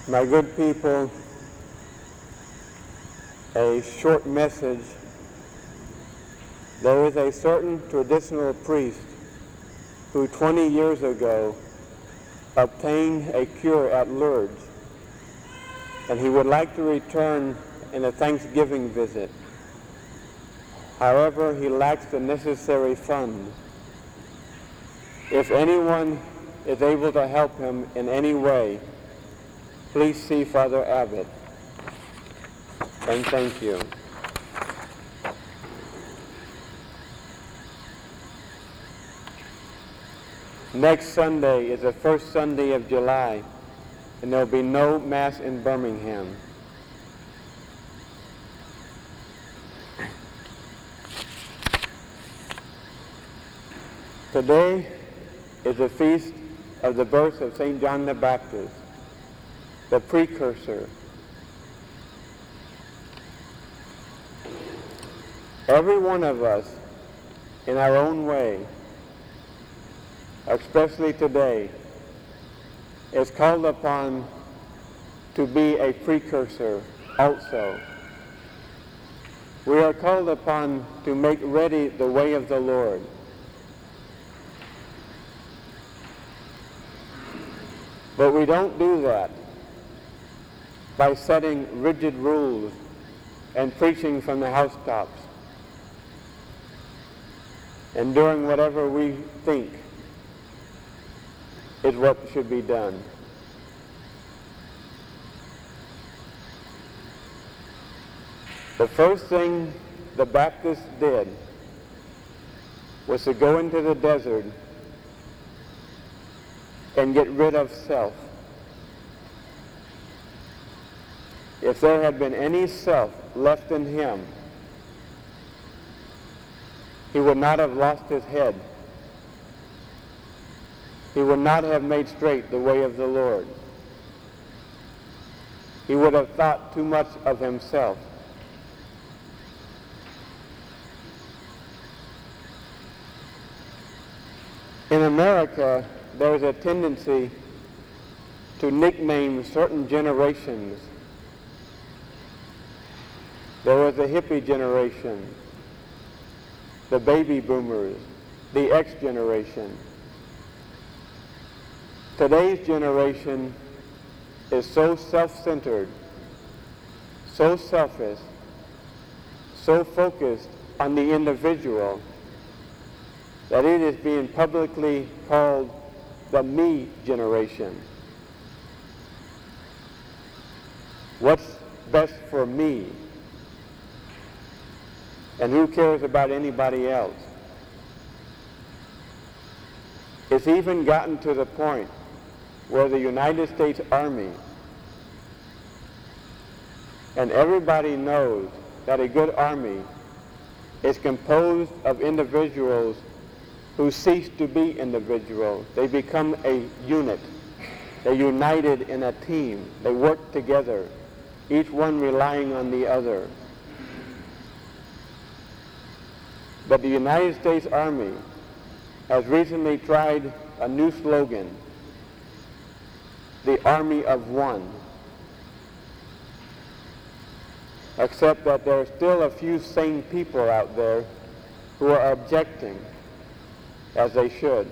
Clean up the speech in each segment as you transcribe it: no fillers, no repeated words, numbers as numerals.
My good people, a short message. There is a certain traditional priest who 20 years ago obtained a cure at Lourdes, and he would like to return in a Thanksgiving visit. However, he lacks the necessary funds. If anyone is able to help him in any way, please see Father Abbott. And thank you. Next Sunday is the first Sunday of July, and there will be no Mass in Birmingham. Today is the feast of the birth of St. John the Baptist, the precursor. Every one of us, in our own way, especially today, is called upon to be a precursor also. We are called upon to make ready the way of the Lord. But we don't do that by setting rigid rules and preaching from the housetops and doing whatever we think is what should be done. The first thing the Baptists did was to go into the desert and get rid of self. If there had been any self left in him, he would not have lost his head. He would not have made straight the way of the Lord. He would have thought too much of himself. In America, there is a tendency to nickname certain generations. There was the hippie generation, the baby boomers, the X generation. Today's generation is so self-centered, so selfish, so focused on the individual that it is being publicly called the me generation. What's best for me? And who cares about anybody else? It's even gotten to the point where the United States Army, and everybody knows that a good army is composed of individuals who cease to be individuals. They become a unit. They're united in a team. They work together, each one relying on the other. But the United States Army has recently tried a new slogan, the Army of One. Except that there are still a few sane people out there who are objecting, as they should.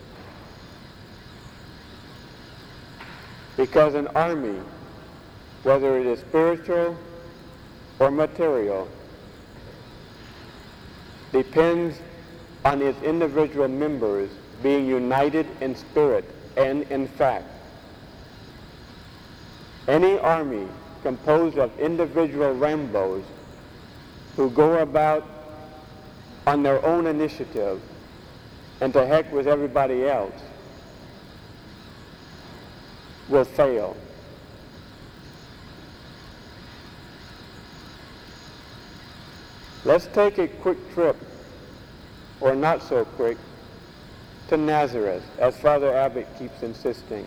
Because an army, whether it is spiritual or material, depends on its individual members being united in spirit and in fact. Any army composed of individual Rambos who go about on their own initiative and to heck with everybody else will fail. Let's take a quick trip, or not so quick, to Nazareth, as Father Abbott keeps insisting.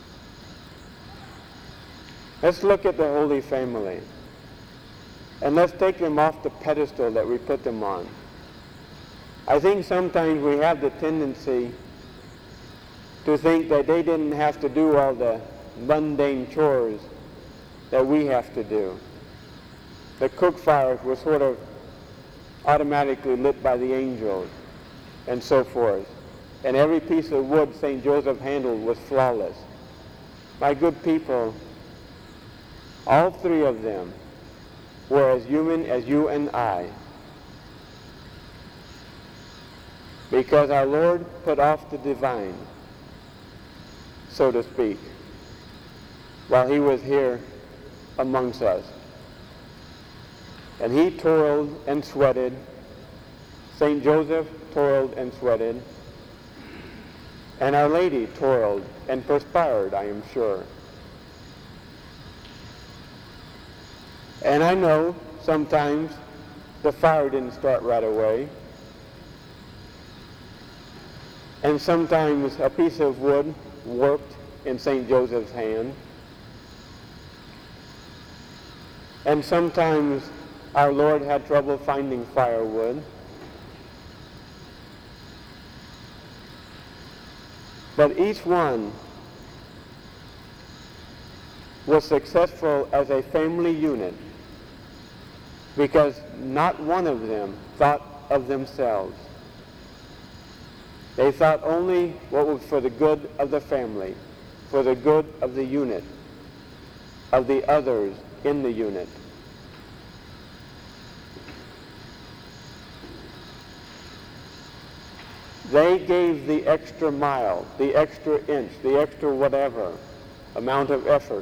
Let's look at the Holy Family, and let's take them off the pedestal that we put them on. I think sometimes we have the tendency to think that they didn't have to do all the mundane chores that we have to do. The cook fires were sort of automatically lit by the angels and so forth. And every piece of wood St. Joseph handled was flawless. My good people, all three of them were as human as you and I, because our Lord put off the divine, so to speak, while he was here amongst us. And he toiled and sweated. St. Joseph toiled and sweated. And Our Lady toiled and perspired, I am sure. And I know sometimes the fire didn't start right away. And sometimes a piece of wood warped in St. Joseph's hand. And sometimes our Lord had trouble finding firewood. But each one was successful as a family unit because not one of them thought of themselves. They thought only what was for the good of the family, for the good of the unit, of the others in the unit. They gave the extra mile, the extra inch, the extra whatever amount of effort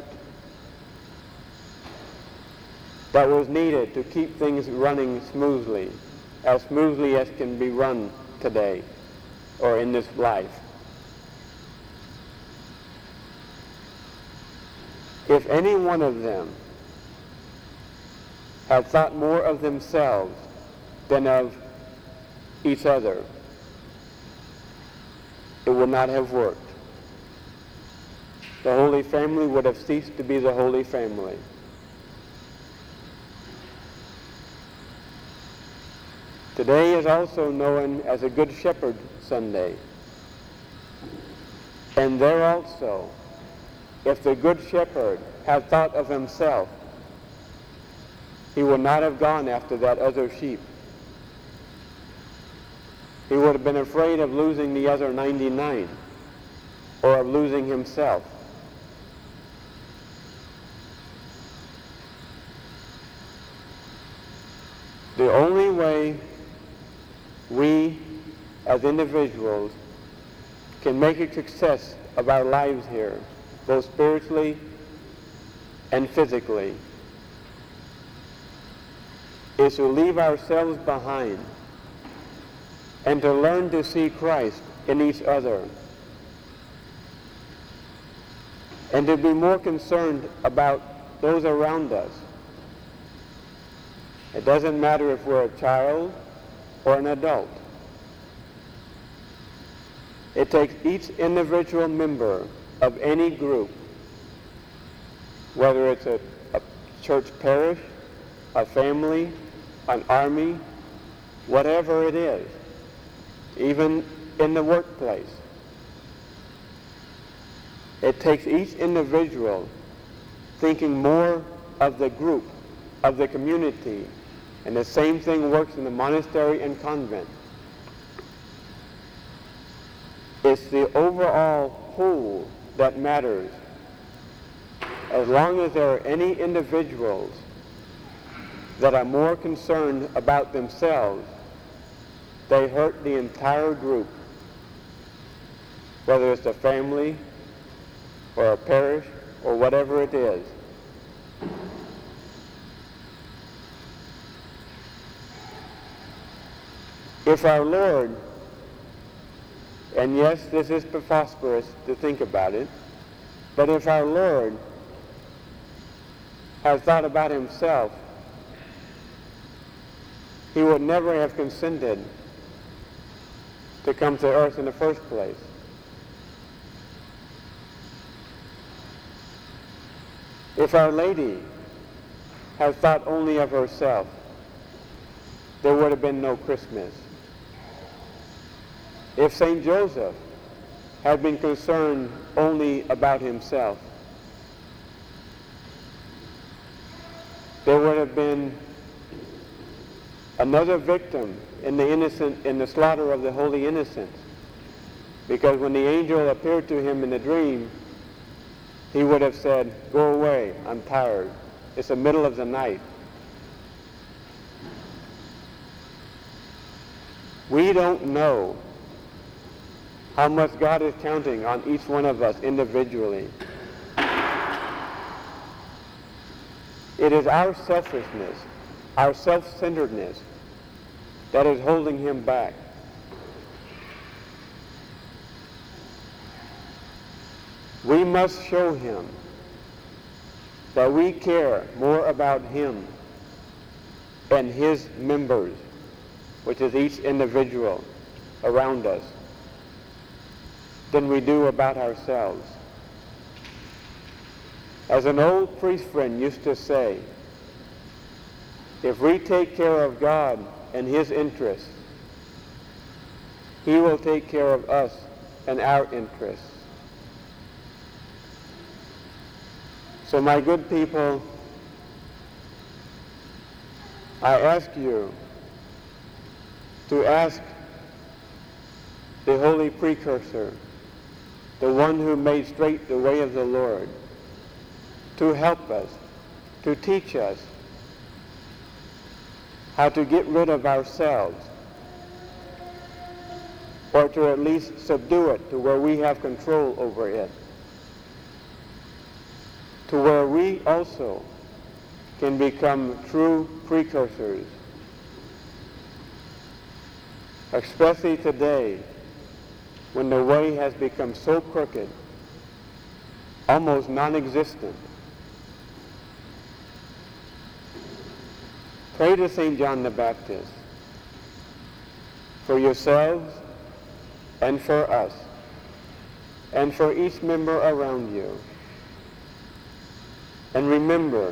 that was needed to keep things running smoothly as can be run today or in this life. If any one of them had thought more of themselves than of each other, it would not have worked. The Holy Family would have ceased to be the Holy Family. Today is also known as a Good Shepherd Sunday. And there also, if the Good Shepherd had thought of himself, he would not have gone after that other sheep. He would have been afraid of losing the other 99 or of losing himself. The only way we as individuals can make a success of our lives here, both spiritually and physically, is to leave ourselves behind and to learn to see Christ in each other, and to be more concerned about those around us. It doesn't matter if we're a child or an adult. It takes each individual member of any group, whether it's a church parish, a family, an army, whatever it is, even in the workplace. It takes each individual thinking more of the group, of the community, and the same thing works in the monastery and convent. It's the overall whole that matters. As long as there are any individuals that are more concerned about themselves, they hurt the entire group, whether it's a family or a parish or whatever it is. If our Lord, and yes, this is preposterous to think about it, but if our Lord had thought about himself, he would never have consented to come to earth in the first place. If Our Lady had thought only of herself, there would have been no Christmas. If St. Joseph had been concerned only about himself, there would have been another victim in the slaughter of the holy innocents. Because when the angel appeared to him in the dream, he would have said, "Go away, I'm tired. It's the middle of the night." We don't know how much God is counting on each one of us individually. It is our selfishness, our self-centeredness, that is holding him back. We must show him that we care more about him and his members, which is each individual around us, than we do about ourselves. As an old priest friend used to say, if we take care of God and his interests, he will take care of us and our interests. So my good people, I ask you to ask the Holy Precursor, the one who made straight the way of the Lord, to help us, to teach us how to get rid of ourselves, or to at least subdue it to where we have control over it, to where we also can become true precursors, especially today when the way has become so crooked, almost non-existent. Pray to St. John the Baptist for yourselves and for us and for each member around you. And remember,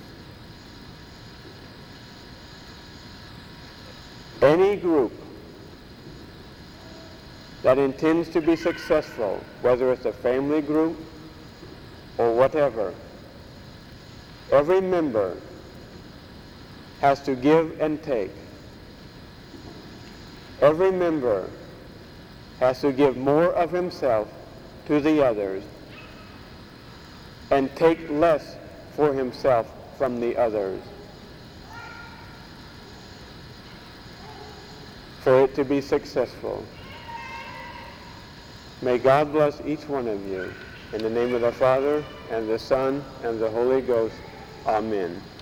any group that intends to be successful, whether it's a family group or whatever, every member has to give and take. Every member has to give more of himself to the others and take less for himself from the others, for it to be successful. May God bless each one of you. In the name of the Father, and the Son, and the Holy Ghost. Amen.